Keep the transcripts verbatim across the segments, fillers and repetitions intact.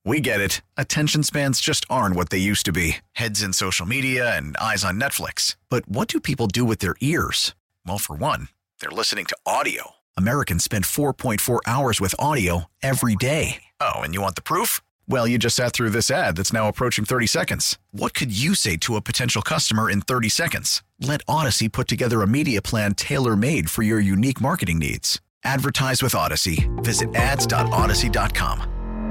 We get it. Attention spans just aren't what they used to be. Heads in social media and eyes on Netflix. But what do people do with their ears? Well, for one, they're listening to audio. Americans spend four point four hours with audio every day. Oh, and you want the proof? Well, you just sat through this ad that's now approaching thirty seconds. What could you say to a potential customer in thirty seconds? Let Odyssey put together a media plan tailor-made for your unique marketing needs. Advertise with Odyssey. Visit ads dot odyssey dot com.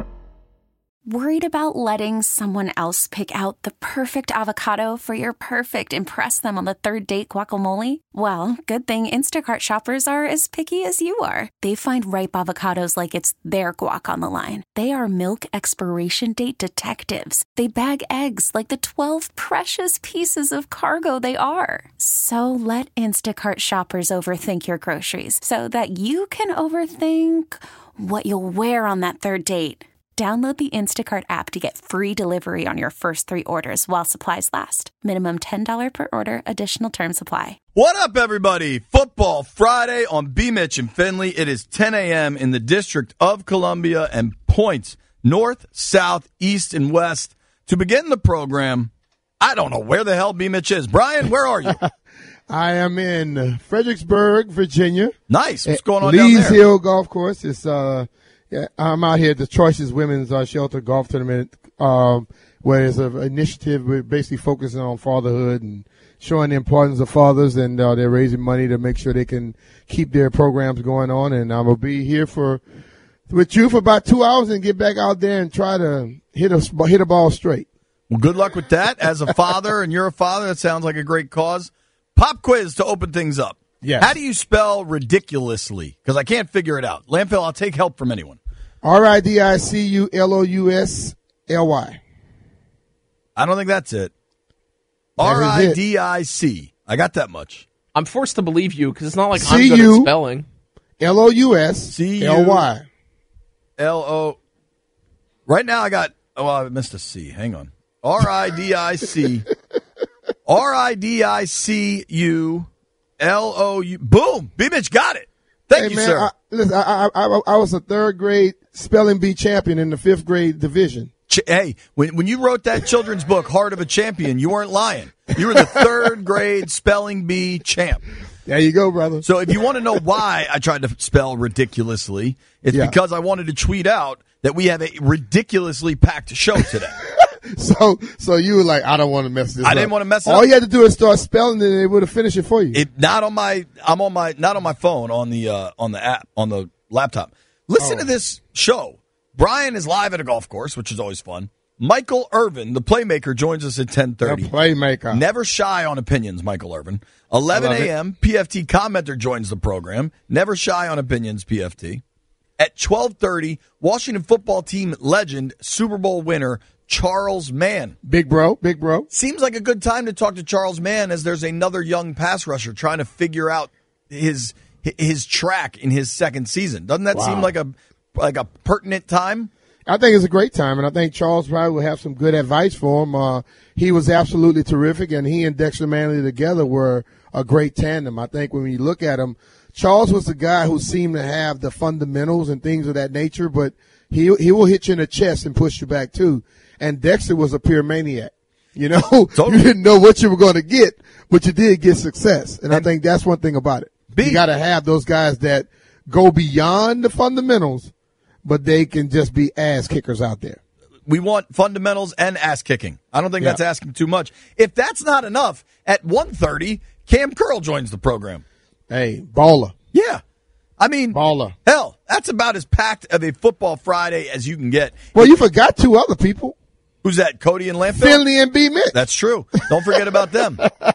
Worried about letting someone else pick out the perfect avocado for your perfect impress them on the third date guacamole? Well, good thing Instacart shoppers are as picky as you are. They find ripe avocados like it's their guac on the line. They are milk expiration date detectives. They bag eggs like the twelve precious pieces of cargo they are. So let Instacart shoppers overthink your groceries so that you can overthink what you'll wear on that third date. Download the Instacart app to get free delivery on your first three orders while supplies last. Minimum ten dollars per order. Additional terms apply. What up, everybody? Football Friday on B. Mitch and Finley. It is ten a.m. in the District of Columbia and points north, south, east, and west. To begin the program, I don't know where the hell B. Mitch is. Brian, where are you? I am in Fredericksburg, Virginia. Nice. What's going on Lees down there? Hill Golf Course. It's uh, yeah, I'm out here at the Choices Women's uh, Shelter Golf Tournament, um, where it's an initiative we're basically focusing on fatherhood and showing the importance of fathers, and uh, they're raising money to make sure they can keep their programs going on. And I'm gonna be here for with you for about two hours and get back out there and try to hit a hit a ball straight. Well, good luck with that. As a father, and you're a father, that sounds like a great cause. Pop quiz to open things up. Yes. How do you spell ridiculously? Because I can't figure it out. Landfill, I'll take help from anyone. R I D I C U L O U S L Y. I don't think that's it. That is R I D I C. I got that much. I'm forced to believe you because it's not like C I'm good U at spelling. L O U S C L Y. L O. Right now I got, oh, I missed a C. Hang on. R I D I C. R I D I C U L O U. Boom. B-Mitch got it. Thank Hey, you, man, sir. I, listen, I, I, I, I was a third grade spelling bee champion in the fifth grade division. Ch- hey, when when you wrote that children's book, Heart of a Champion, you weren't lying. You were the third grade spelling bee champ. There you go, brother. So if you want to know why I tried to spell ridiculously, it's Yeah. because I wanted to tweet out that we have a ridiculously packed show today. So, so you were like, I don't want to mess this I up. didn't want to mess it All up. you had to do is start spelling it, and they would have finished it for you. It not on my I'm on my not on my phone on the uh, on the app on the laptop. Listen Oh. to this show. Brian is live at a golf course, which is always fun. Michael Irvin, the playmaker, joins us at ten The thirty. playmaker. Never shy on opinions, Michael Irvin. eleven I love it. a.m. P F T commenter joins the program. Never shy on opinions, P F T. At twelve thirty, Washington football team legend, Super Bowl winner Charles Mann. Big bro, big bro. Seems like a good time to talk to Charles Mann as there's another young pass rusher trying to figure out his his track in his second season. Doesn't that Wow. seem like a like a pertinent time? I think it's a great time, and I think Charles probably will have some good advice for him. Uh, he was absolutely terrific, and he and Dexter Manley together were a great tandem. I think when you look at him, Charles was the guy who seemed to have the fundamentals and things of that nature, but he he will hit you in the chest and push you back too. And Dexter was a pure maniac. You know, Totally. you didn't know what you were going to get, but you did get success. And, I think that's one thing about it. B- You got to have those guys that go beyond the fundamentals, but they can just be ass kickers out there. We want fundamentals and ass kicking. I don't think Yeah. that's asking too much. If that's not enough, at one thirty, Cam Curl joins the program. Hey, baller, Yeah. I mean, baller. hell, that's about as packed of a football Friday as you can get. Well, you forgot two other people, Who's that, Cody and Landfill? Finley and B. Mitch. That's true. Don't forget about them.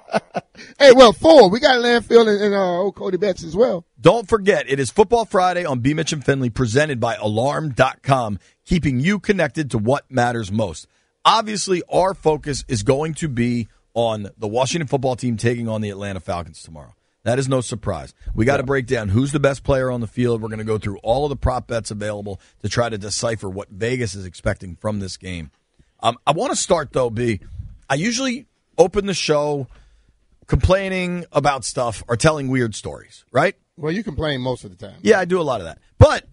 Hey, well, four. We got Landfill and, and uh, old Cody Betts as well. Don't forget, it is Football Friday on B. Mitch and Finley, presented by Alarm dot com, keeping you connected to what matters most. Obviously, our focus is going to be on the Washington football team taking on the Atlanta Falcons tomorrow. That is no surprise. We got to break down who's the best player on the field. We're going to go through all of the prop bets available to try to decipher what Vegas is expecting from this game. Um, I want to start, though, B. I usually open the show complaining about stuff or telling weird stories, right? Well, you complain most of the time. Yeah, I do a lot of that. But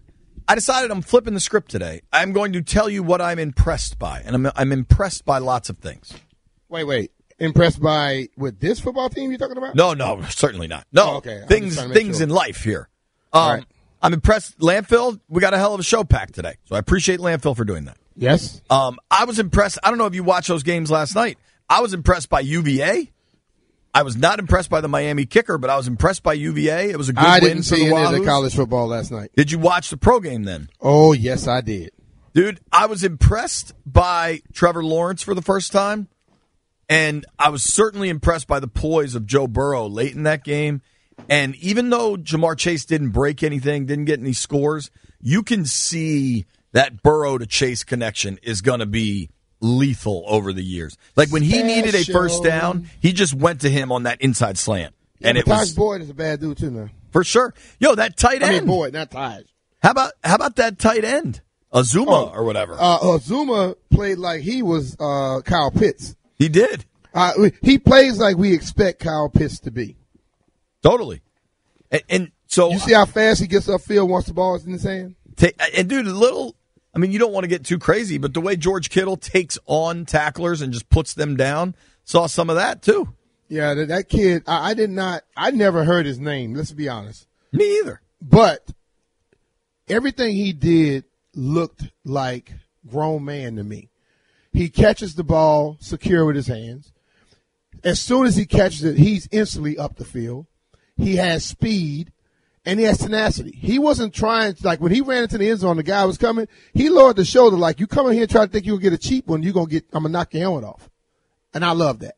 I decided I'm flipping the script today. I'm going to tell you what I'm impressed by, and I'm I'm impressed by lots of things. Wait, wait. Impressed by with this football team you're talking about? No, no, certainly not. No, oh, okay. things things sure. in life here. Um, right. I'm impressed. Landfill, we got a hell of a show packed today, so I appreciate Landfill for doing that. Yes. Um, I was impressed. I don't know if you watched those games last night. I was impressed by U V A. I was not impressed by the Miami kicker, but I was impressed by U V A. It was a good I win didn't for see the any Wahoos. of the college football last night. Did you watch the pro game then? Oh, yes, I did. Dude, I was impressed by Trevor Lawrence for the first time, and I was certainly impressed by the poise of Joe Burrow late in that game. And even though Jamar Chase didn't break anything, didn't get any scores, you can see that Burrow to Chase connection is going to be lethal over the years. Like when he Special. needed a first down, he just went to him on that inside slant. Yeah, and it Taj was Boyd is a bad dude too now. For sure. Yo, that tight end. I mean Boyd, not Taj. How about how about that tight end? Azuma oh, or whatever. Uh, Azuma played like he was uh, Kyle Pitts. He did. Uh, he plays like we expect Kyle Pitts to be. Totally. And, and so you see how fast he gets upfield once the ball is in his hand? T- and dude, a little. I mean, you don't want to get too crazy, but the way George Kittle takes on tacklers and just puts them down, saw some of that too. Yeah, that, that kid. I, I did not. I never heard his name. Let's be honest. Me either. But everything he did looked like grown man to me. He catches the ball secure with his hands. As soon as he catches it, he's instantly up the field. He has speed. And he has tenacity. He wasn't trying to, like, when he ran into the end zone, the guy was coming, he lowered the shoulder like, you come in here and try to think you'll get a cheap one, you're going to get, I'm going to knock your helmet off. And I love that.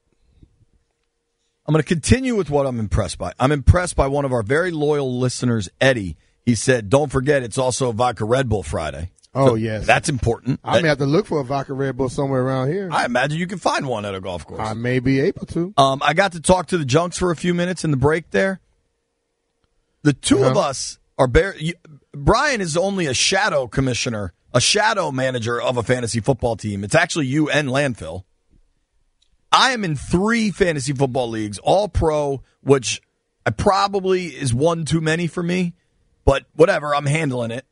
I'm going to continue with what I'm impressed by. I'm impressed by one of our very loyal listeners, Eddie. He said, don't forget, it's also Vodka Red Bull Friday. Oh, so yes. That's important. I may have to look for a Vodka Red Bull somewhere around here. I imagine you can find one at a golf course. I may be able to. Um, I got to talk to the Junks for a few minutes in the break there. The two uh-huh. of us are bare. You, Brian is only a shadow commissioner, a shadow manager of a fantasy football team. It's actually you and Landfill. I am in three fantasy football leagues, all pro, which I probably is one too many for me, but whatever, I'm handling it.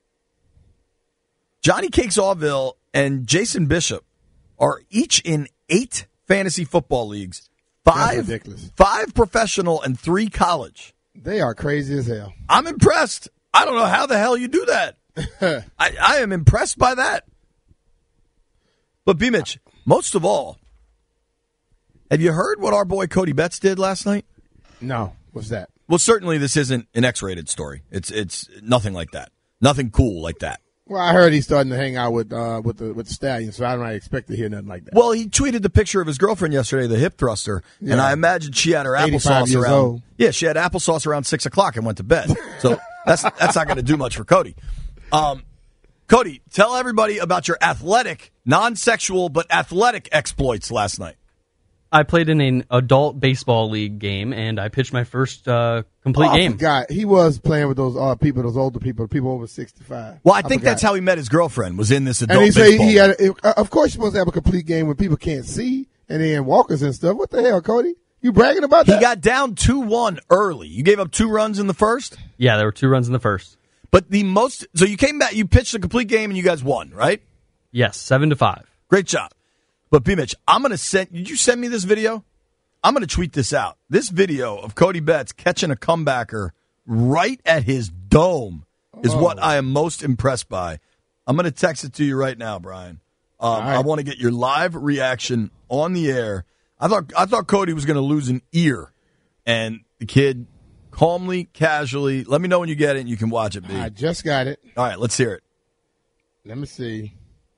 Johnny Cakes Allville and Jason Bishop are each in eight fantasy football leagues, five, five professional and three college. They are crazy as hell. I'm impressed. I don't know how the hell you do that. I, I am impressed by that. But, B-Mitch, most of all, have you heard what our boy Cody Betts did last night? No. What's that? Well, certainly this isn't an X-rated story. It's it's nothing like that. Nothing cool like that. Well, I heard he's starting to hang out with uh, with the with the Stallions, so I don't expect to hear nothing like that. Well, he tweeted the picture of his girlfriend yesterday, the hip thruster, yeah. and I imagine she had her applesauce around. Old. Yeah, she had applesauce around six o'clock and went to bed. So that's that's not going to do much for Cody. Um, Cody, tell everybody about your athletic, non-sexual but athletic exploits last night. I played in an adult baseball league game, and I pitched my first uh, complete oh, game. I forgot. He was playing with those uh, people, those older people, people over sixty-five. Well, I think I that's how he met his girlfriend, was in this adult and he baseball said he had. A, of course, you're supposed to have a complete game when people can't see and they're in walkers and stuff. What the hell, Cody? You bragging about that? He got down two one early. You gave up two runs in the first? Yeah, there were two runs in the first. But the most, so you came back, you pitched a complete game and you guys won, right? Yes, seven to five. Great job. But B-Mitch, I'm going to send, did you send me this video? I'm going to tweet this out. This video of Cody Betts catching a comebacker right at his dome is oh. what I am most impressed by. I'm going to text it to you right now, Brian. Um, right. I want to get your live reaction on the air. I thought I thought Cody was going to lose an ear, and the kid calmly, casually. Let me know when you get it, and you can watch it. B. I just got it. All right, let's hear it. Let me see.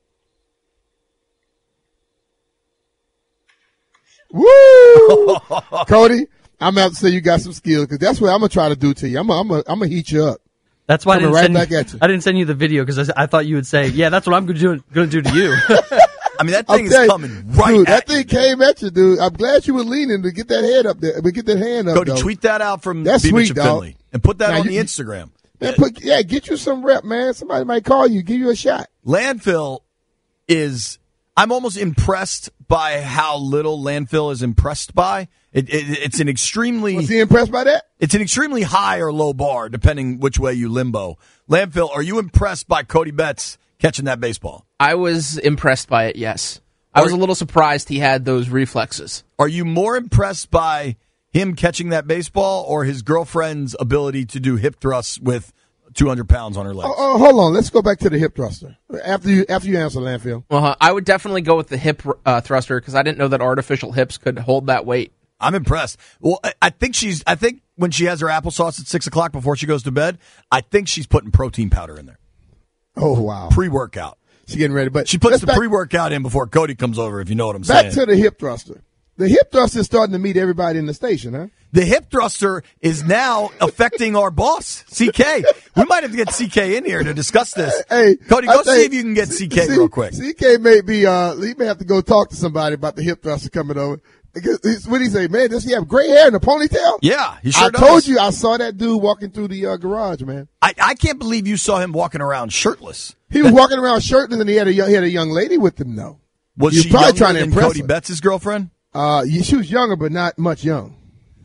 Woo! Cody, I'm going to have to say you got some skills because that's what I'm going to try to do to you. I'm going to I'm I'm heat you up. That's why I didn't, right send back you, at you. I didn't send you the video because I, I thought you would say, yeah, that's what I'm going to do, do to you. I mean, that thing is you, coming right dude, at that thing you. came at you, dude. I'm glad you were leaning to get that head up there. But get that hand up, Cody, though. tweet that out from That's B-Mitch sweet, and Finley dog. and put that now on you, the Instagram. Man, put, yeah, get you some rep, man. Somebody might call you, give you a shot. Landfill is, I'm almost impressed by how little Landfill is impressed by. It, it, it's an extremely. Was he impressed by that? It's an extremely high or low bar, depending which way you limbo. Landfill, are you impressed by Cody Betts catching that baseball? I was impressed by it, yes. I was a little surprised he had those reflexes. Are you more impressed by him catching that baseball or his girlfriend's ability to do hip thrusts with two hundred pounds on her legs? Oh, oh, hold on. Let's go back to the hip thruster. After you after you answer, Landfill. Uh-huh. I would definitely go with the hip uh, thruster because I didn't know that artificial hips could hold that weight. I'm impressed. Well, I- I think she's. I think when she has her applesauce at six o'clock before she goes to bed, I think she's putting protein powder in there. Oh, wow. Pre-workout. She's getting ready. But She puts let's the back, pre-workout in before Cody comes over, if you know what I'm back saying. to the hip thruster. The hip thruster is starting to meet everybody in the station, huh? The hip thruster is now affecting our boss, C K. We might have to get C K in here to discuss this. Hey, Cody, I go think- see if you can get C K C- real quick. C K may be, uh, he may have to go talk to somebody about the hip thruster coming over. Because what did he say, man? Does he have gray hair and a ponytail? Yeah, he sure I does. told you I saw that dude walking through the uh, garage, man. I, I can't believe you saw him walking around shirtless. He was walking around shirtless, and he had a young, he had a young lady with him, though. Was He was she probably younger trying to than impress Cody her. Betts' girlfriend? Uh, yeah, she was younger, but not much young.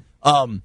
Um,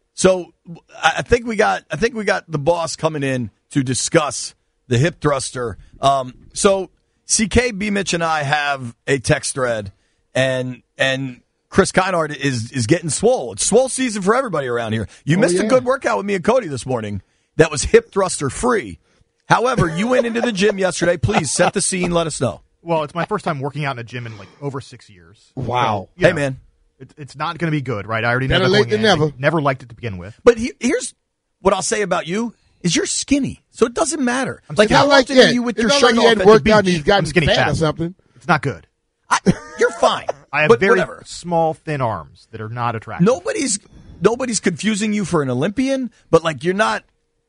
so I I think we got I think we got the boss coming in to discuss the hip thruster. Um, so C K, B. Mitch, and I have a text thread, and and Chris Keinhardt is is getting swole. It's swole season for everybody around here. You Oh, missed yeah. a good workout with me and Cody this morning. That was hip thruster free. However, you went into the gym yesterday. Please set the scene. Let us know. Well, it's my first time working out in a gym in like over six years. Wow. So, you Hey, know, man. it, it's not going to be good, right? I already know Better that late going than in. never. I never liked it to begin with. But he, here's what I'll say about you: is you're skinny, so it doesn't matter. I'm Like It's not how like often that. are you with It's your not shirt like he off hadn't at the worked out and beach? he's gotten I'm skinny fat fat. or something. It's not good. I, you're fine. I have but very whatever. small, thin arms that are not attractive. Nobody's nobody's confusing you for an Olympian, but like you're not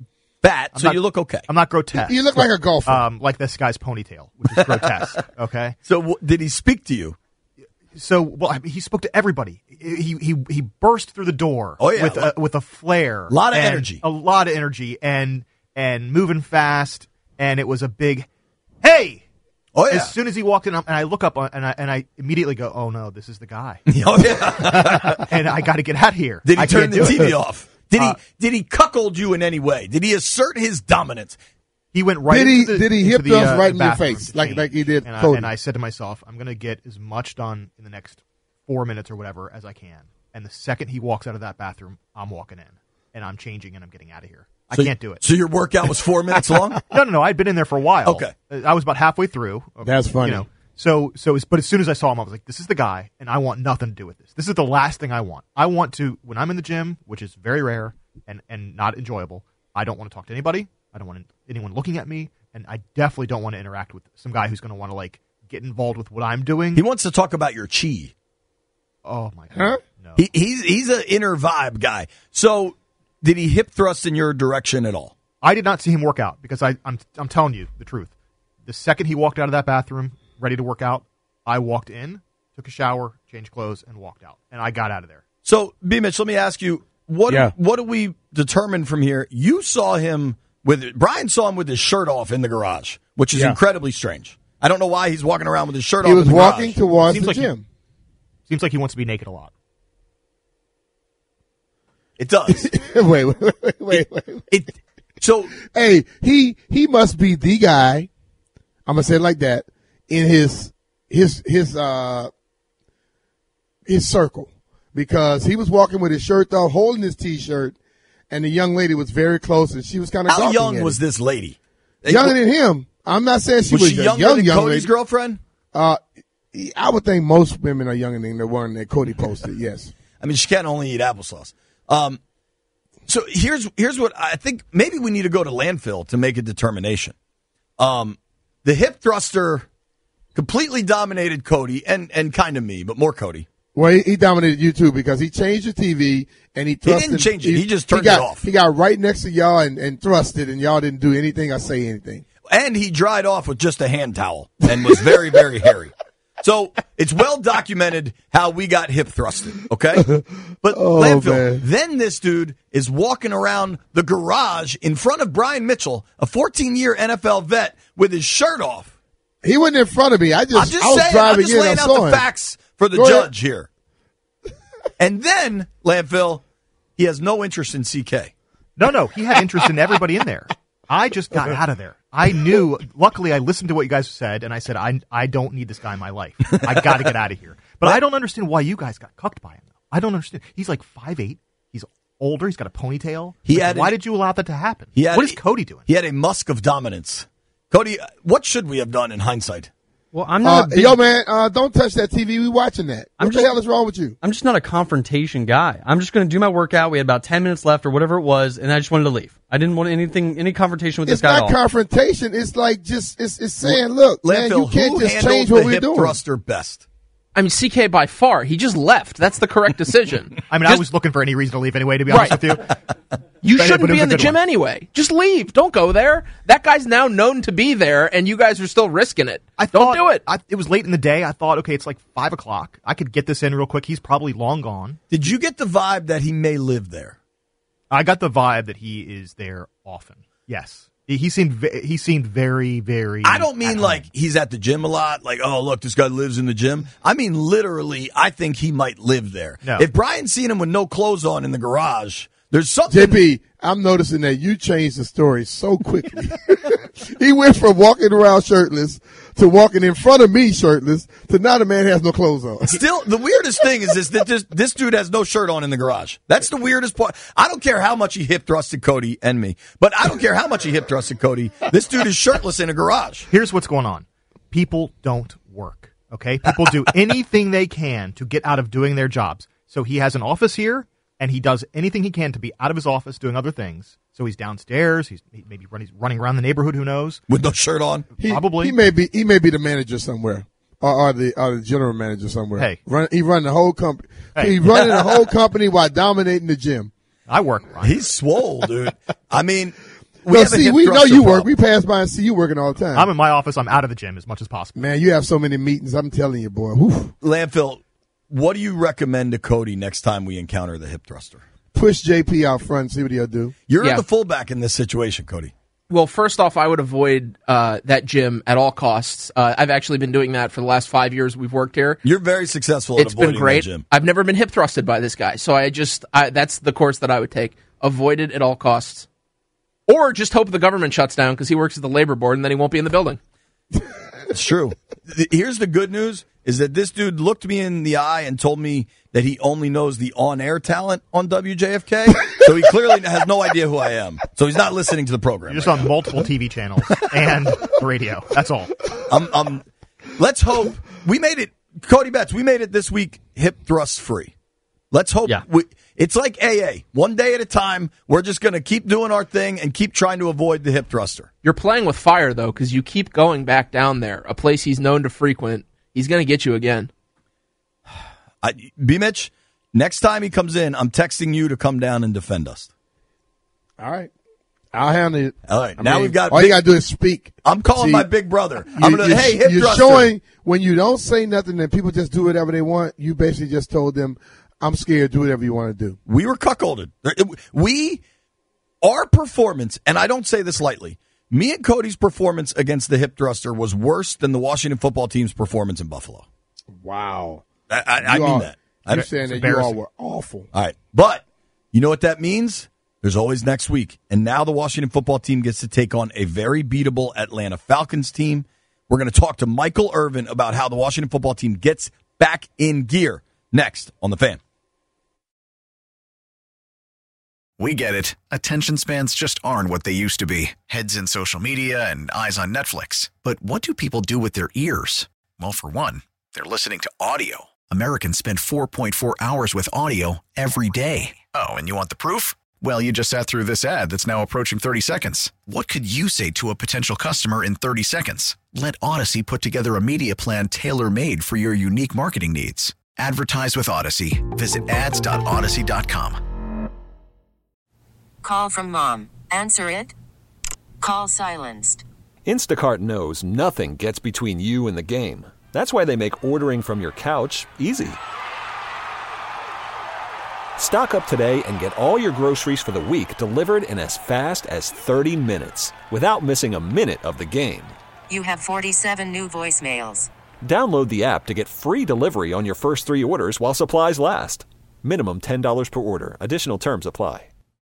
fat, I'm so not- you look okay. I'm not grotesque. You look like a golfer. um, like this guy's ponytail, which is grotesque. Okay. So w- did he speak to you? So, well, I mean, he spoke to everybody. He he he burst through the door. Oh, yeah. with a, with a flare, A lot of and energy. a lot of energy, and and moving fast. And it was a big, hey! Oh yeah. As soon as he walked in, and I look up and I and I immediately go, oh no, this is the guy, oh yeah. and I got to get out of here. Did he I turn can't the do T V it. off? Did Uh, he did he cuckold you in any way? Did he assert his dominance? He went right. Did he- into the, did he into hip the, thrust uh, right in your bathroom face, to like- change. like he did And I, Cody? and I said to myself, I'm going to get as much done in the next four minutes or whatever as I can. And the second he walks out of that bathroom, I'm walking in and I'm changing and I'm getting out of here. I So- can't do it. So your workout was four minutes long? No, no, no. I'd been in there for a while. Okay. Uh, I was about halfway through. That's funny. You know, so, so, it's- but as soon as I saw him, I was like, this is the guy, and I want nothing to do with this. This is the last thing I want. I want to, when I'm in the gym, which is very rare and, and not enjoyable, I don't want to talk to anybody. I don't want anyone looking at me, and I definitely don't want to interact with some guy who's going to want to, like, get involved with what I'm doing. He wants to talk about your chi. oh, my God. Huh? No. He, he's he's an inner vibe guy. So did he hip thrust in your direction at all? I did not see him work out because I, I'm, I'm telling you the truth. The second he walked out of that bathroom, ready to work out, I walked in, took a shower, changed clothes, and walked out. And I got out of there. So, B. Mitch, let me ask you, what Yeah. what do we determine from here? You saw him with Brian saw him with his shirt off in the garage, which is Yeah. incredibly strange. I don't know why he's walking around with his shirt He off. was in the walking garage. towards Seems the like he- gym. Seems like he wants to be naked a lot. It does. wait, wait, wait, wait, wait. it so Hey, he he must be the guy. I'm gonna say it like that in his his his uh his circle because he was walking with his shirt off, holding his T-shirt, and the young lady was very close, and she was kind of how young was this lady? younger than him. I'm not saying she Was was, she a younger young than young Cody's lady. girlfriend? Uh, I would think most women are younger than the one that Cody posted. Yes. I mean, she can't only eat applesauce. Um, so here's here's what I think. Maybe we need to go to landfill to make a determination. Um, the hip thruster completely dominated Cody and and kind of me, but more Cody. Well, he, he dominated you too because he changed the T V and he thrusted. didn't change it. He just turned got, it off. He got right next to y'all and, and thrusted, and y'all didn't do anything or say anything. And he dried off with just a hand towel and was very, very hairy. So it's well documented how we got hip thrusted, okay? But Oh, landfill. man. Then this dude is walking around the garage in front of Brian Mitchell, a fourteen-year N F L vet, with his shirt off. He wasn't in front of me. I just, I'm just I was saying, I'm driving just in. laying I out saw the him. facts for the Go ahead. judge here. And then, Landfill, he has no interest in C K. No, no, he had interest in everybody in there. I just got out of there. I knew. Luckily, I listened to what you guys said, and I said, I I don't need this guy in my life. I got to get out of here. But I don't understand why you guys got cucked by him. Though. I don't understand. He's like five eight. He's older. He's got a ponytail. He Like, had why an- did you allow that to happen? He had What is a- Cody doing? He had a musk of dominance. Cody, what should we have done in hindsight? Well, I'm Uh, not. a big, yo, man, uh, don't touch that T V. We watching that. I'm What just- the hell is wrong with you? I'm just not a confrontation guy. I'm just going to do my workout. We had about ten minutes left or whatever it was, and I just wanted to leave. I didn't want anything, any confrontation with It's this guy at not all. confrontation. It's like just it's, it's saying, look, man, you Landfill, can't who just handled change what the we're hip doing. thruster best? I mean, C K by far. He just left. That's the correct decision. I mean, I Just- was looking for any reason to leave anyway, to be honest Right. with you. You But it- shouldn't but it be was a in the good gym one. anyway. Just leave. Don't go there. That guy's now known to be there, and you guys are still risking it. I Don't thought, do it. I, it was late in the day. I thought, okay, it's like five o'clock. I could get this in real quick. He's probably long gone. Did you get the vibe that he may live there? I got the vibe that he is there often. Yes, he, he seemed ve- he seemed very very. I don't mean at like home. he's at the gym a lot, like, oh, look, this guy lives in the gym. I mean, literally, I think he might live there. No. If Brian's seen him with no clothes on in the garage, there's something. J P, I'm noticing that you changed the story so quickly. He went from walking around shirtless to walking in front of me shirtless to now the man has no clothes on. Still, the weirdest thing is this, that this, this dude has no shirt on in the garage. That's the weirdest part. I don't care how much he hip thrusted Cody and me, but I don't care how much he hip thrusted Cody. This dude is shirtless in a garage. Here's what's going on. People don't work. Okay, people do anything they can to get out of doing their jobs. So he has an office here, and he does anything he can to be out of his office doing other things. So he's downstairs. He's he maybe run, he's running around the neighborhood. Who knows? With no shirt on. He, Probably. He may be he may be the manager somewhere. Or, or the or the general manager somewhere. Hey. Run, he run the whole company. Hey. He running the whole company while dominating the gym. I work. Brian. He's swole, dude. I mean, we No, have a see, hip we know thruster you work. problem. We pass by and see you working all the time. I'm in my office. I'm out of the gym as much as possible. Man, you have so many meetings. I'm telling you, boy. Whew. Landfill, what do you recommend to Cody next time we encounter the hip thruster? Push J P out front and see what he'll do. You're Yeah. the fullback in this situation, Cody. Well, first off, I would avoid uh, that gym at all costs. Uh, I've actually been doing that for the last five years we've worked here. You're very successful at It's avoiding been great. that gym. I've never been hip thrusted by this guy, so I just I, that's the course that I would take. Avoid it at all costs, or just hope the government shuts down because he works at the labor board and then he won't be in the building. It's true. Th- Here's the good news is that this dude looked me in the eye and told me that he only knows the on-air talent on W J F K. So he clearly has no idea who I am. So he's not listening to the program. You're just right on multiple T V channels and the radio. That's all. Um, um, let's hope we made it. Cody Betts, we made it this week hip thrust free. Let's hope Yeah. we, it's like A A. One day at a time, we're just going to keep doing our thing and keep trying to avoid the hip thruster. You're playing with fire though, because you keep going back down there, a place he's known to frequent. He's going to get you again. I, B. Mitch, next time he comes in, I'm texting you to come down and defend us. All right. I'll handle it. All right. I Now mean, we've got all big- you gotta do is speak. I'm calling See, my big brother. You, I'm going to, you're, hey, hip you're thruster. showing when you don't say nothing and people just do whatever they want. You basically just told them, "I'm scared. Do whatever you want to do." We were cuckolded. We, our performance, and I don't say this lightly, me and Cody's performance against the hip thruster was worse than the Washington football team's performance in Buffalo. Wow. I, I, I You mean all- that. I, You're saying it's that you all embarrassing. were awful. all right. But you know what that means? There's always next week. And now the Washington football team gets to take on a very beatable Atlanta Falcons team. We're going to talk to Michael Irvin about how the Washington football team gets back in gear next on The Fan. We get it. Attention spans just aren't what they used to be. Heads in social media and eyes on Netflix. But what do people do with their ears? Well, for one, they're listening to audio. Americans spend four point four hours with audio every day. Oh, and you want the proof? Well, you just sat through this ad that's now approaching thirty seconds. What could you say to a potential customer in thirty seconds? Let Odyssey put together a media plan tailor-made for your unique marketing needs. Advertise with Odyssey. Visit ads dot odyssey dot com. Call from mom. Answer it. Call silenced. Instacart knows nothing gets between you and the game. That's why they make ordering from your couch easy. Stock up today and get all your groceries for the week delivered in as fast as thirty minutes without missing a minute of the game. You have forty-seven new voicemails. Download the app to get free delivery on your first three orders while supplies last. Minimum ten dollars per order. Additional terms apply.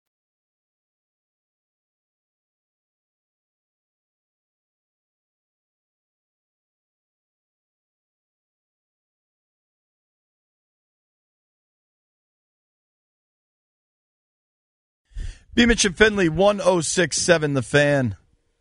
B. Mitch and Finley, one oh six point seven The Fan.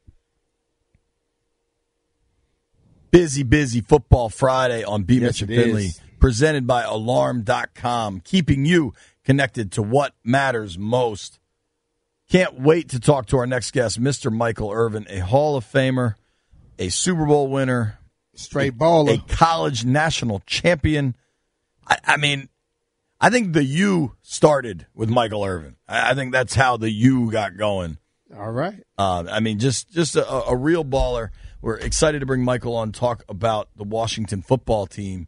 Busy, busy Football Friday on B. Yes, Mitch and it Finley, is. presented by Alarm dot com, keeping you connected to what matters most. Can't wait to talk to our next guest, Mister Michael Irvin, a Hall of Famer, a Super Bowl winner, Straight baller. a college national champion. I, I mean, I think the U started with Michael Irvin. I, I think that's how the U got going. All right. Uh, I mean, just just a, a real baller. We're excited to bring Michael on, talk about the Washington football team.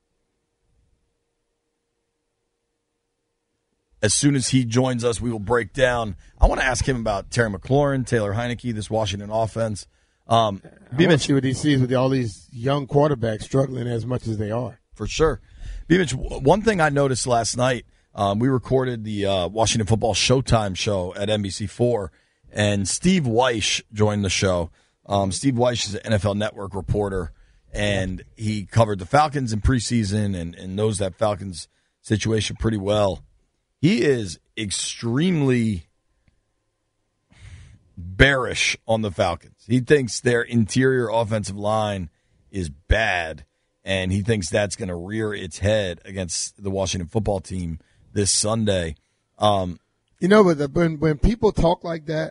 As soon as he joins us, we will break down. I want to ask him about Terry McLaurin, Taylor Heineke, this Washington offense. Um, I want to see what he sees with all these young quarterbacks struggling as much as they are. For sure. B-Mitch, one thing I noticed last night, um, we recorded the uh, Washington Football Showtime show at N B C four, and Steve Weish joined the show. Um, Steve Weish is an N F L Network reporter, and he covered the Falcons in preseason and, and knows that Falcons situation pretty well. He is extremely bearish on the Falcons. He thinks their interior offensive line is bad, and he thinks that's going to rear its head against the Washington football team this Sunday. Um, you know, but the, when when people talk like that,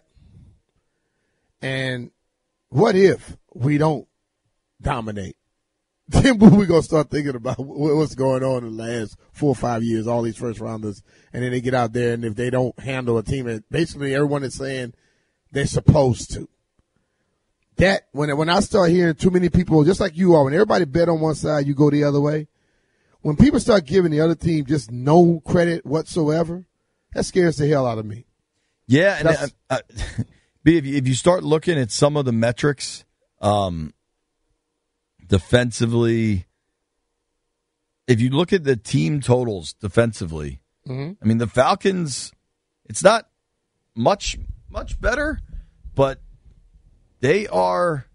and what if we don't dominate? Then we're going to start thinking about what's going on in the last four or five years, all these first rounders, and then they get out there, and if they don't handle a team, that basically everyone is saying they're supposed to. That when when I start hearing too many people, just like you are, when everybody bet on one side, you go the other way. When people start giving the other team just no credit whatsoever, that scares the hell out of me. Yeah, and uh, uh, B, if you, if you start looking at some of the metrics, um, defensively, if you look at the team totals defensively, mm-hmm. I mean the Falcons, it's not much much better, but they are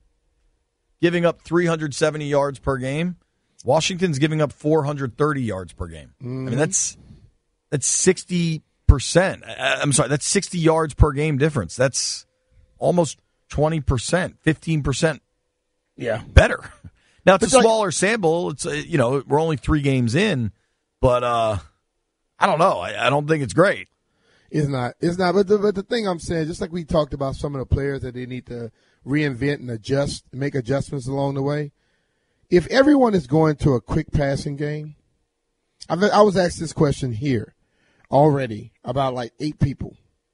giving up three hundred seventy yards per game. Washington's giving up four hundred thirty yards per game. Mm-hmm. I mean, that's that's sixty percent. I'm sorry, that's sixty yards per game difference. That's almost twenty percent, fifteen percent yeah. better. Now, it's but a like, smaller sample. It's, you know, we're only three games in, but uh, I don't know. I, I don't think it's great. It's not. It's not. But the, but the thing I'm saying, just like we talked about some of the players that they need to reinvent and adjust, make adjustments along the way. If everyone is going to a quick passing game, I've, I was asked this question here already about like eight people.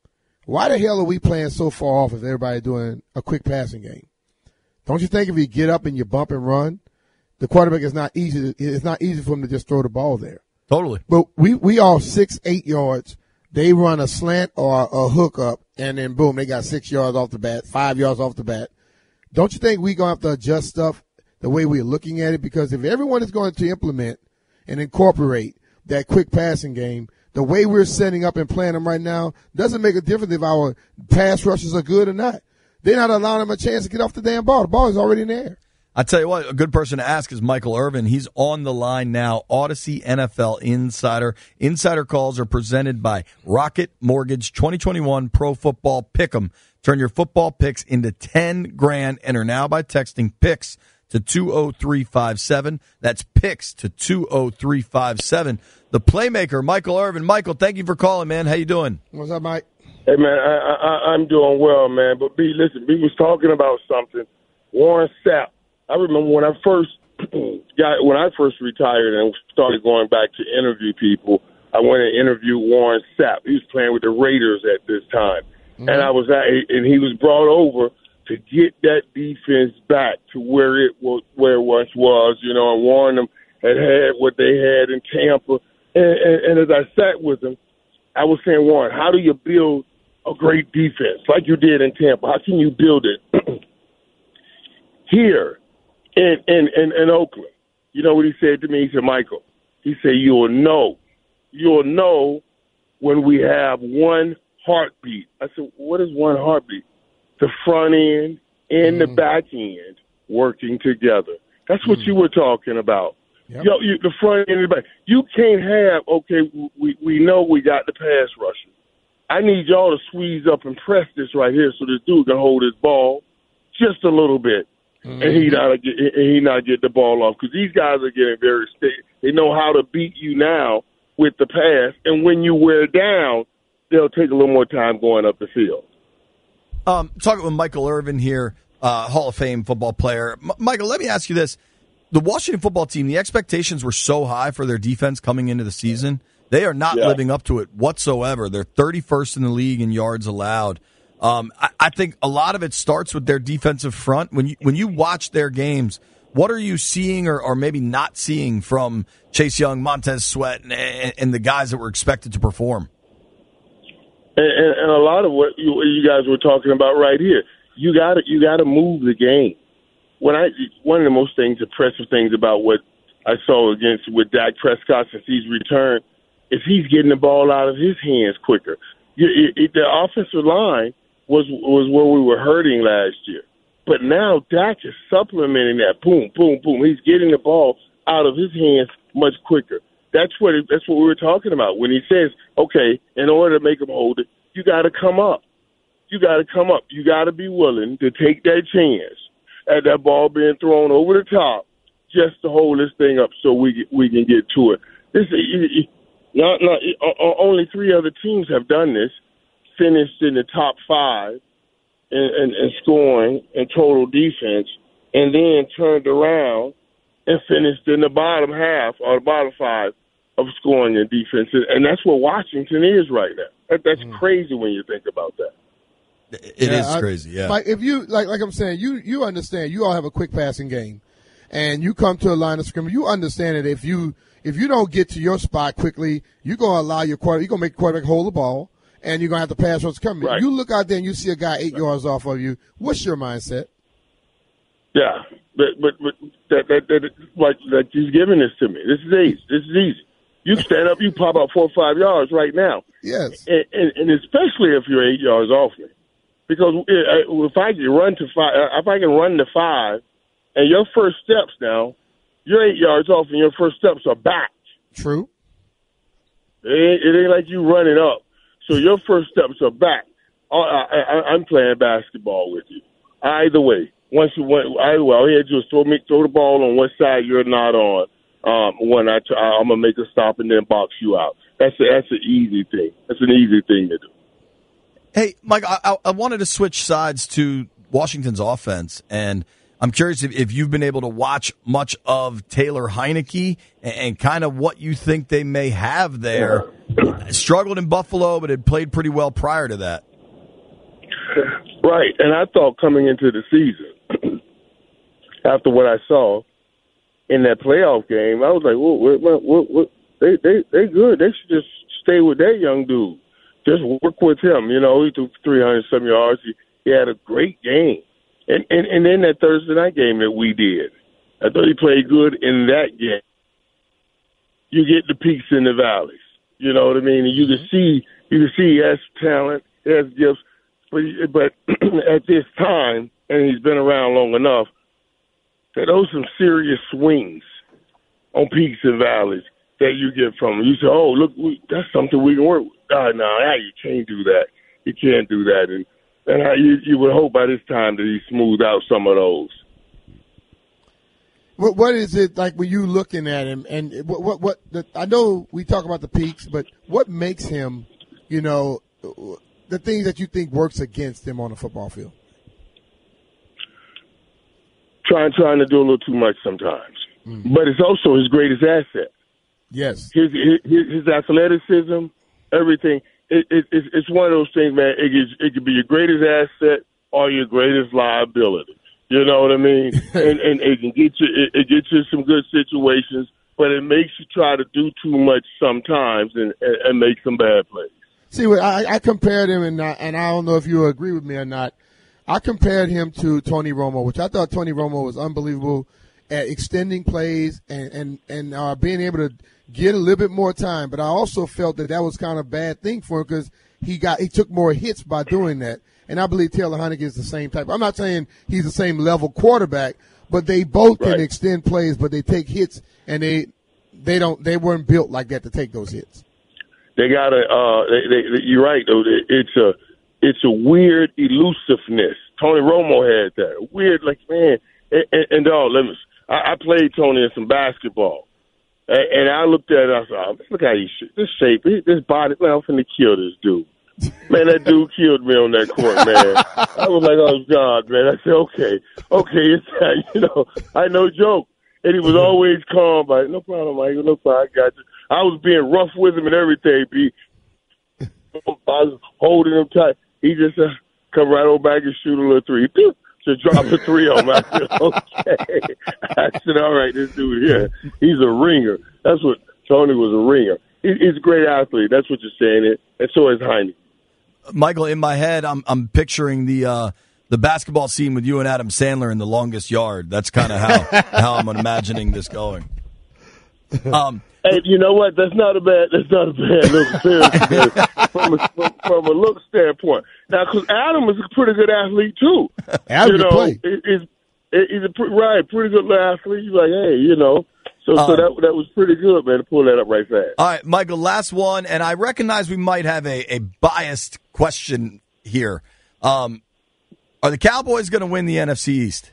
Why the hell are we playing so far off if everybody doing a quick passing game? Don't you think if you get up and you bump and run, the quarterback is not easy. To, it's not easy for him to just throw the ball there. Totally. But we we all six, eight yards. They run a slant or a hook up, and then boom, they got six yards off the bat, five yards off the bat. Don't you think we're going to have to adjust stuff the way we're looking at it? Because if everyone is going to implement and incorporate that quick passing game, the way we're setting up and playing them right now doesn't make a difference if our pass rushes are good or not. They're not allowing them a chance to get off the damn ball. The ball is already in the air. I tell you what, a good person to ask is Michael Irvin. He's on the line now. Odyssey N F L Insider. Insider calls are presented by Rocket Mortgage twenty twenty-one Pro Football Pick'em. Turn your football picks into ten grand. Enter now by texting PICKS to two oh three five seven. That's PICKS to two oh three five seven. The playmaker, Michael Irvin. Michael, thank you for calling, man. How you doing? What's up, Mike? Hey, man, I, I, I'm doing well, man. But, B, listen, B was talking about something. Warren Sapp. I remember when I first got when I first retired and started going back to interview people, I went and interviewed Warren Sapp. He was playing with the Raiders at this time. Mm-hmm. And I was at, and he was brought over to get that defense back to where it was, where it once was, you know, and Warren them had had what they had in Tampa. And, and, and as I sat with him, I was saying, Warren, how do you build a great defense like you did in Tampa? How can you build it? here in, in, in, in Oakland. You know what he said to me? He said, Michael, he said, you'll know. You'll know when we have one heartbeat. I said, what is one heartbeat? The front end and mm. the back end working together. That's what mm. you were talking about. Yep. Yo, you, the front end and the back. You can't have, okay, we, we know we got the pass rusher. I need y'all to squeeze up and press this right here so this dude can hold his ball just a little bit. Mm-hmm. And he not get and he not get the ball off, because these guys are getting very stiff. They know how to beat you now with the pass, and when you wear down, they'll take a little more time going up the field. Um, talking with Michael Irvin here, uh, Hall of Fame football player. M- Michael, let me ask you this: the Washington football team, the expectations were so high for their defense coming into the season. They are not yeah. living up to it whatsoever. They're thirty-first in the league in yards allowed. Um, I, I think a lot of it starts with their defensive front. When you when you watch their games, what are you seeing or, or maybe not seeing from Chase Young, Montez Sweat, and, and, and the guys that were expected to perform? And, and, and a lot of what you, what you guys were talking about right here, you got to you got to move the game. When I one of the most things impressive things about what I saw against with Dak Prescott since he's returned is he's getting the ball out of his hands quicker. You, it, it, the offensive line was was where we were hurting last year. But now Dak is supplementing that. Boom, boom, boom. He's getting the ball out of his hands much quicker. That's what it, that's what we were talking about when he says, okay, in order to make him hold it, you got to come up. You got to come up. You got to be willing to take that chance at that ball being thrown over the top just to hold this thing up so we we can get to it. This is, not, not, only three other teams have done this. Finished in the top five in, in, in scoring and total defense, and then turned around and finished in the bottom half or the bottom five of scoring and defense. And that's what Washington is right now. That, that's mm. crazy when you think about that. It yeah, is I, crazy, yeah. Like if you like, like I'm saying, you you understand. You all have a quick passing game, and you come to a line of scrimmage. You understand that if you if you don't get to your spot quickly, you're gonna allow your quarterback. You're gonna make the quarterback hold the ball. And you're going to have the pass rush coming. Right. You look out there and you see a guy eight right. yards off of you. What's your mindset? Yeah, but but, but that, that, that like like he's giving this to me. This is easy. This is easy. You stand up, you pop out four or five yards right now. Yes, and, and, and especially if you're eight yards off me, because if I can run to five, if I can run to five, and your first steps now, you're eight yards off, and your first steps are back. True. It ain't, it ain't like you running up. So your first steps are back. I, I, I'm playing basketball with you. Either way, once you went, either way, all you had to do is throw me, throw the ball on what side you're not on. Um, when I, try, I'm gonna make a stop and then box you out. That's a, that's an easy thing. That's an easy thing to do. Hey, Mike, I, I wanted to switch sides to Washington's offense, and I'm curious if, if you've been able to watch much of Taylor Heineke and, and kind of what you think they may have there. Struggled in Buffalo, but had played pretty well prior to that. Right, and I thought coming into the season, after what I saw in that playoff game, I was like, "Well, what, what, what, they they they good. They should just stay with that young dude. Just work with him. You know, he threw three hundred some yards. He, he had a great game, and, and and then that Thursday night game that we did, I thought he played good in that game. You get the peaks and the valleys. You know what I mean? And you can see, you can see he has talent, he has gifts, but but at this time, and he's been around long enough, that those some serious swings on peaks and valleys that you get from him. You say, "Oh, look, we, that's something we can work with." Oh, no, nah, you can't do that. You can't do that, and and how you you would hope by this time that he smooth out some of those. What what is it like when you looking at him, and what what, what the, I know we talk about the peaks, but what makes him, you know, the things that you think works against him on the football field? Trying trying to do a little too much sometimes, mm. but it's also his greatest asset. Yes, his his, his athleticism, everything. It, it, it's it's one of those things, man. It is, it could be your greatest asset or your greatest liability. You know what I mean? and, and it can get you, it, it gets you some good situations, but it makes you try to do too much sometimes and, and, and make some bad plays. See, I, I compared him, and I, and I don't know if you agree with me or not. I compared him to Tony Romo, which I thought Tony Romo was unbelievable at extending plays and and and uh, being able to get a little bit more time. But I also felt that that was kind of a bad thing for him because he got he took more hits by doing that. And I believe Taylor Heinicke is the same type. I'm not saying he's the same level quarterback, but they both right. can extend plays, but they take hits, and they they don't they weren't built like that to take those hits. They got a. Uh, they, they, you're right though. It's a it's a weird elusiveness. Tony Romo had that weird, like man. And, and, and oh, let me. I, I played Tony in some basketball, and, and I looked at it. I said, oh, "Look how he this shape, this body. Man, I'm finna kill this dude." Man, that dude killed me on that court, man. I was like, "Oh God, man." I said, "Okay, okay, it's that, you know, I no joke." And he was always calm, like, "No problem, Michael. No problem. I got you." I was being rough with him and everything. B. I was holding him tight. He just uh, come right on back and shoot a little three. Just drop a three on him. I said, "Okay." I said, "All right, this dude here, he's a ringer." That's what Tony was, a ringer. He, he's a great athlete. That's what you're saying. And so is Heinicke. Michael, in my head, I'm I'm picturing the uh, the basketball scene with you and Adam Sandler in The Longest Yard. That's kind of how how I'm imagining this going. Um, hey, you know what? That's not a bad. That's not a bad look. Seriously, from a from, from a look standpoint. Now, because Adam is a pretty good athlete too. Adam you know, play. It, it's it, he's a pretty, right, pretty good athlete. He's like, hey, you know. So, um, so that that was pretty good, man, to pull that up right fast. All right, Michael, last one, and I recognize we might have a, a biased question here. Um, are the Cowboys going to win the N F C East?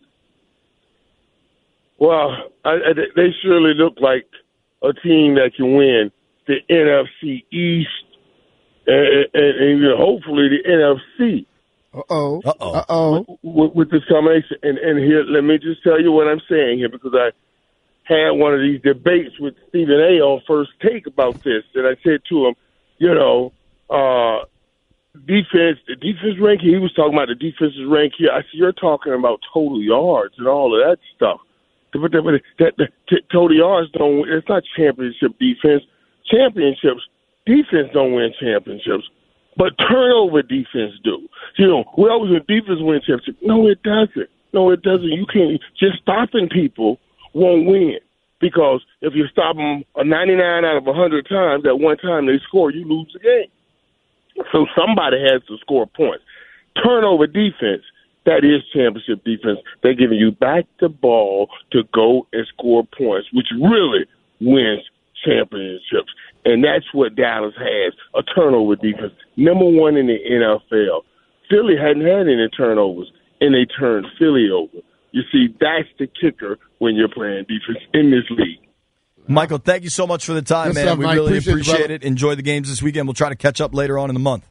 Well, I, I, they surely look like a team that can win the N F C East and, and, and you know, hopefully the N F C. Uh-oh. Uh-oh. Uh-oh. With, with this combination. And, and here, let me just tell you what I'm saying here, because I had one of these debates with Stephen A. on First Take about this, and I said to him, you know, uh, defense, the defense ranking, he was talking about the defense's rank here. I said, you're talking about total yards and all of that stuff. But that, that, that, that total yards don't, it's not championship defense. Championships, defense don't win championships, but turnover defense do. You know, we always win defense win championships. No, it doesn't. No, it doesn't. You can't, just stopping people won't win, because if you stop them a ninety-nine out of one hundred times, at one time they score, you lose the game. So somebody has to score points. Turnover defense, that is championship defense. They're giving you back the ball to go and score points, which really wins championships. And that's what Dallas has, a turnover defense. Number one in the N F L. Philly hadn't had any turnovers, and they turned Philly over. You see, that's the kicker when you're playing defense in this league. Michael, thank you so much for the time, Yes, man. sir, we Mike. really Appreciate appreciate you, it. Enjoy the games this weekend. We'll try to catch up later on in the month.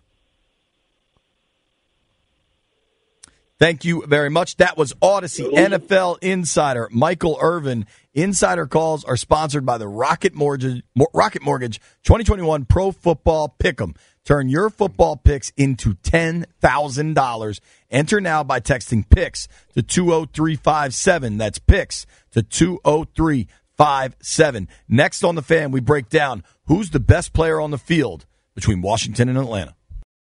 Thank you very much. That was Odyssey N F L Insider Michael Irvin. Insider calls are sponsored by the Rocket Mortgage, Rocket Mortgage twenty twenty-one Pro Football Pick'em. Turn your football picks into ten thousand dollars. Enter now by texting PICKS to two oh three five seven. That's PICKS to two oh three five seven. Next on The Fan, we break down who's the best player on the field between Washington and Atlanta.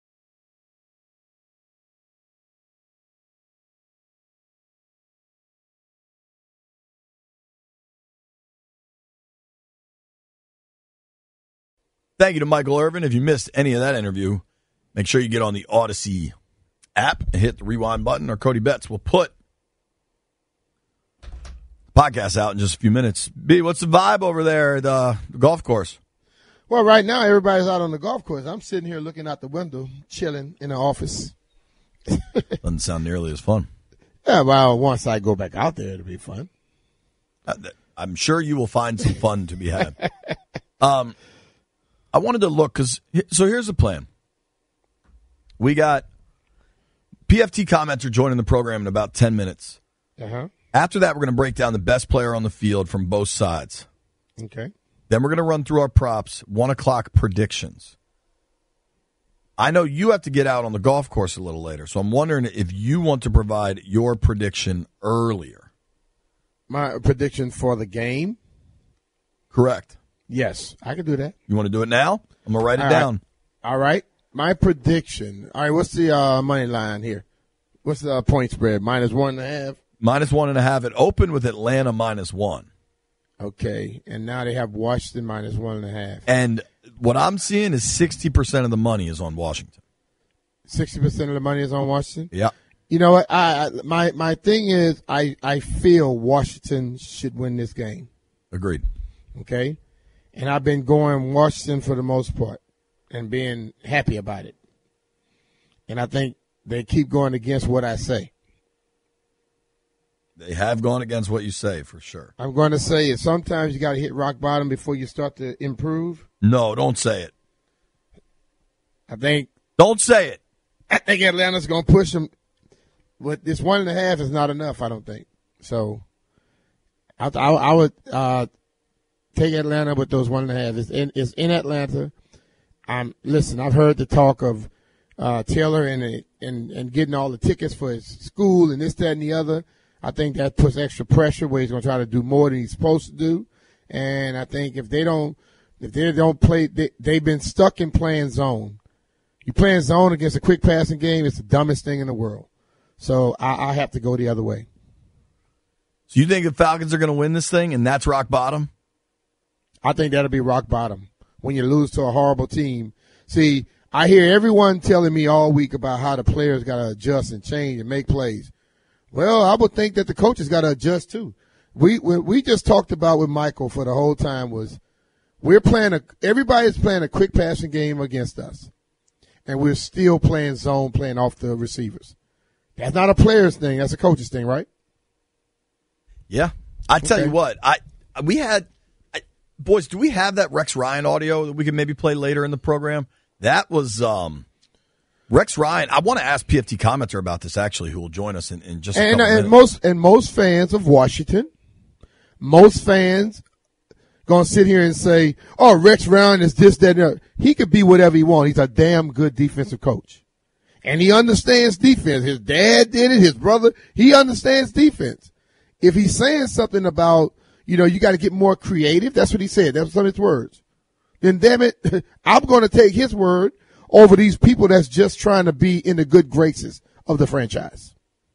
Thank you to Michael Irvin. If you missed any of that interview, make sure you get on the Odyssey app and hit the rewind button, or Cody Betts will put the podcast out in just a few minutes. B, what's the vibe over there at uh, the golf course? Well, right now everybody's out on the golf course. I'm sitting here looking out the window, chilling in the office. Doesn't sound nearly as fun. Yeah, well, once I go back out there, it'll be fun. I'm sure you will find some fun to be had. Um, I wanted to look, because, so here's the plan. We got P F T commenter joining the program in about ten minutes. Uh-huh. After that, we're going to break down the best player on the field from both sides. Okay. Then we're going to run through our props, one o'clock predictions. I know you have to get out on the golf course a little later, so I'm wondering if you want to provide your prediction earlier. My prediction for the game? Correct. Yes, I can do that. You want to do it now? I'm going to write it All down. Right. All right. My prediction. All right, what's the uh, money line here? What's the uh, point spread? Minus one and a half? Minus one and a half. It opened with Atlanta minus one. Okay, and now they have Washington minus one and a half. And what I'm seeing is sixty percent of the money is on Washington. sixty percent of the money is on Washington? Yeah. You know what? I, I my my thing is I, I feel Washington should win this game. Agreed. Okay? And I've been going Washington for the most part and being happy about it. And I think they keep going against what I say. They have gone against what you say, for sure. I'm going to say it. Sometimes you got to hit rock bottom before you start to improve. No, don't say it. I think. Don't say it. I think Atlanta's going to push them. But this one and a half is not enough, I don't think. So I, I, I would uh, take Atlanta with those one and a half. It's in, it's in Atlanta. Um, listen, I've heard the talk of uh, Taylor and, and and getting all the tickets for his school and this, that, and the other. I think that puts extra pressure where he's going to try to do more than he's supposed to do. And I think if they don't, if they don't play, they, they've been stuck in playing zone. You playing zone against a quick passing game, it's the dumbest thing in the world. So I, I have to go the other way. So you think the Falcons are going to win this thing and that's rock bottom? I think that'll be rock bottom when you lose to a horrible team. See, I hear everyone telling me all week about how the players got to adjust and change and make plays. Well, I would think that the coaches got to adjust too. We, we we just talked about with Michael for the whole time was we're playing a everybody's playing a quick passing game against us, and we're still playing zone, playing off the receivers. That's not a player's thing. That's a coach's thing, right? Yeah, I tell Okay. you what, I we had I, boys. Do we have that Rex Ryan audio that we can maybe play later in the program? That was um. Rex Ryan, I want to ask P F T commenter about this actually, who will join us in, in just a And, couple and minutes. most and most fans of Washington, most fans gonna sit here and say, "Oh, Rex Ryan is this, that, and that." He could be whatever he wants. He's a damn good defensive coach, and he understands defense. His dad did it. His brother, he understands defense. If he's saying something about, you know, you got to get more creative, that's what he said. That was some of his words. Then, damn it, I'm going to take his word over these people that's just trying to be in the good graces of the franchise.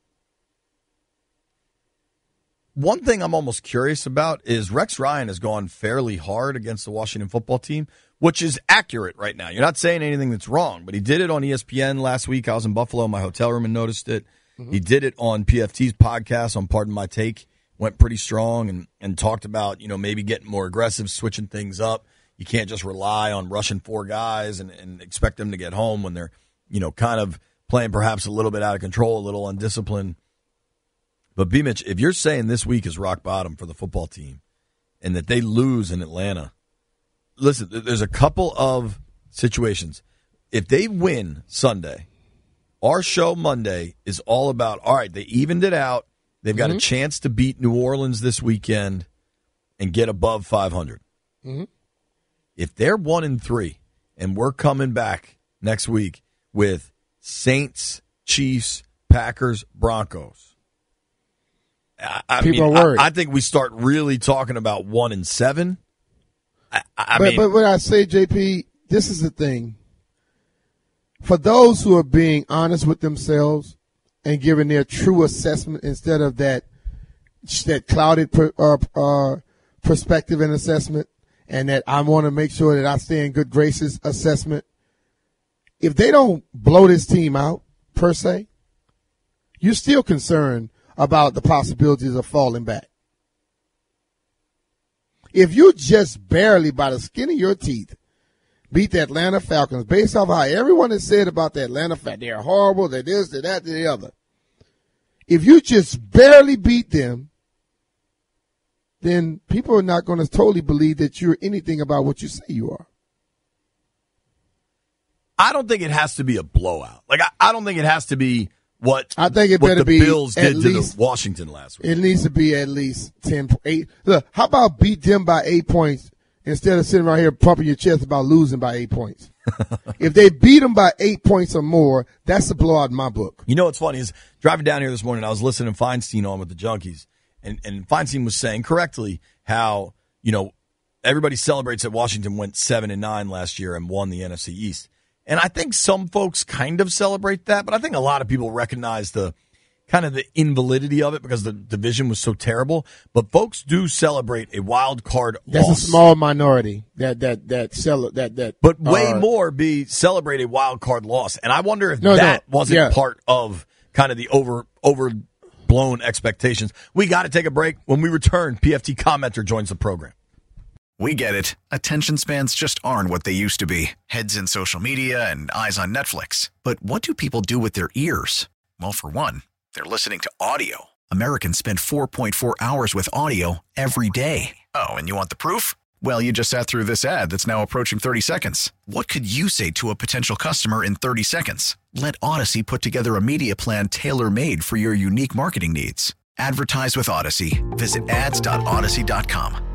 One thing I'm almost curious about is Rex Ryan has gone fairly hard against the Washington football team, which is accurate right now. You're not saying anything that's wrong, but he did it on E S P N last week. I was in Buffalo in my hotel room and noticed it. Mm-hmm. He did it on P F T's podcast on Pardon My Take. Went pretty strong and, and talked about, you know, maybe getting more aggressive, switching things up. You can't just rely on rushing four guys and, and expect them to get home when they're, you know, kind of playing perhaps a little bit out of control, a little undisciplined. But, B. Mitch, if you're saying this week is rock bottom for the football team and that they lose in Atlanta, listen, there's a couple of situations. If they win Sunday, our show Monday is all about, all right, they evened it out. They've got mm-hmm. a chance to beat New Orleans this weekend and get above five hundred. Mm-hmm. If they're one and three, and we're coming back next week with Saints, Chiefs, Packers, Broncos, I, I people mean, are worried. I, I think we start really talking about one and seven. I, I but, mean, but when I say, J P, this is the thing. For those who are being honest with themselves and giving their true assessment instead of that that clouded per, uh, uh, perspective and assessment, and that I want to make sure that I stay in good graces assessment. If they don't blow this team out, per se, you're still concerned about the possibilities of falling back. If you just barely, by the skin of your teeth, beat the Atlanta Falcons, based off how everyone has said about the Atlanta Falcons, they're horrible, they're this, they're that, they're the other. If you just barely beat them, then people are not going to totally believe that you're anything about what you say you are. I don't think it has to be a blowout. Like I, I don't think it has to be what I think it what better the be Bills did at to least, the Washington last week. It needs to be at least ten, eight. Look, how about beat them by eight points instead of sitting right here pumping your chest about losing by eight points? If they beat them by eight points or more, that's a blowout in my book. You know what's funny is driving down here this morning, I was listening to Feinstein on with the Junkies. And, and Feinstein was saying correctly how, you know, everybody celebrates that Washington went seven and nine last year and won the N F C East. And I think some folks kind of celebrate that, but I think a lot of people recognize the kind of the invalidity of it because the division was so terrible. But folks do celebrate a wild card That's loss. a small minority that that that sell that that. But way uh, more be celebrate a wild card loss. And I wonder if No, that no. wasn't Yeah. part of kind of the over overblown expectations. We got to take a break. When we return, P F T commenter joins the program. We get it. Attention spans just aren't what they used to be. Heads in social media and eyes on Netflix. But what do people do with their ears? Well, for one, they're listening to audio. Americans spend four point four hours with audio every day. Oh, and you want the proof? Well, you just sat through this ad that's now approaching thirty seconds. What could you say to a potential customer in thirty seconds? Let Odyssey put together a media plan tailor-made for your unique marketing needs. Advertise with Odyssey. Visit ads dot odyssey dot com.